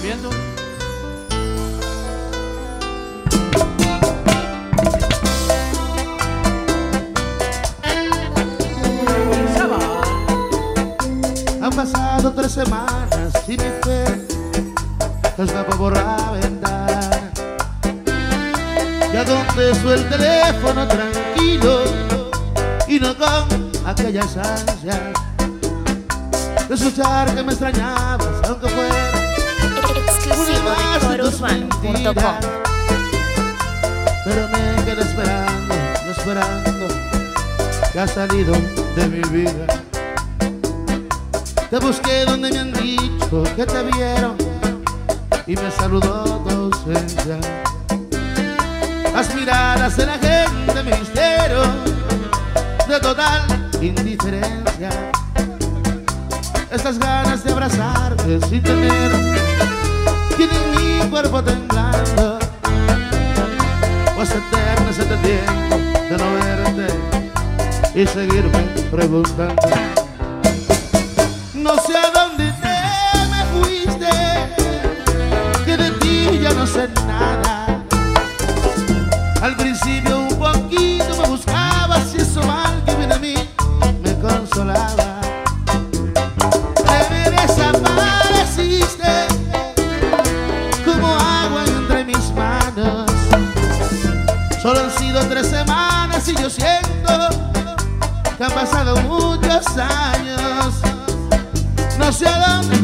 viendo. Han pasado 3 semanas y mi fe escapó por la ventana. Ya contesto el teléfono tranquilo y no con aquellas ansias de escuchar que me extrañabas, aunque fuera Exclusivo de corurbano.com. Pero me quedé esperando, que has salido de mi vida. Te busqué donde me han dicho que te vieron y me saludó tu ausencia. Las miradas de la gente me hicieron de total indiferencia. Estas ganas de abrazarte sin tener tienen mi cuerpo temblando. Pues eterno es este tiempo de no verte y seguirme preguntando. No sé a dónde te me fuiste, que de ti ya no sé nada. Al principio un poquito me buscabas y eso mal que viene a mí me consolaba. Te me desapareciste como agua entre mis manos. Solo han sido 3 semanas y yo siento que han pasado muchos años. No sé a dónde.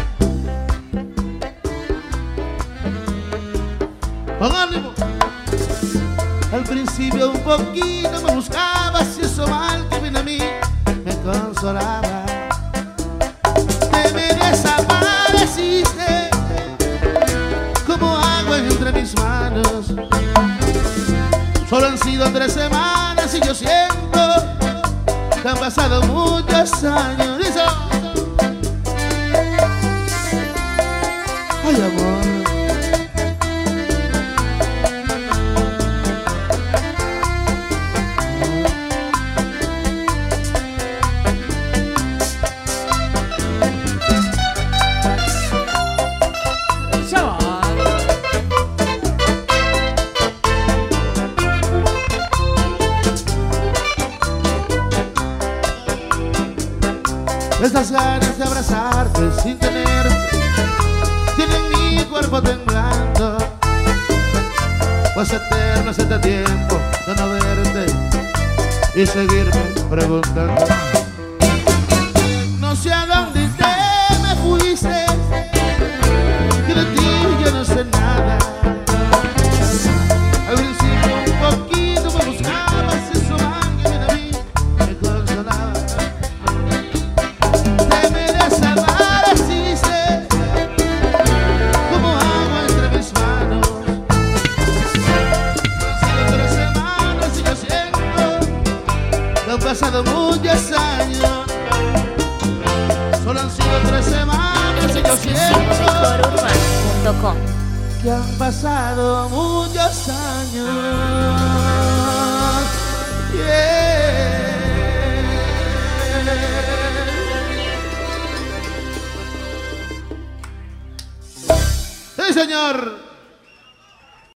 Con ánimo. Al principio un poquito me buscabas y eso mal que viene a mí me consolaba. Te me desapareciste como agua entre mis manos. Solo han sido 3 semanas y yo siento que han pasado muchos años. ¡Listo! Ay, amor. Estas ganas de abrazarte sin tener tienen mi cuerpo temblando. Pues eterno es este tiempo de no verte y seguirme preguntando. No sé a dónde te me fuiste, que de ti yo no sé nada. Al principio un poquito me buscabas y eso mal que viene a mí me consolaba. Te me desapareciste como agua entre mis manos. Han sido 3 semanas y yo siento que han pasado muchos años. Solo han sido 3 semanas y yo siento corurbano.com. que han pasado muchos años. Yeah. Sí, señor.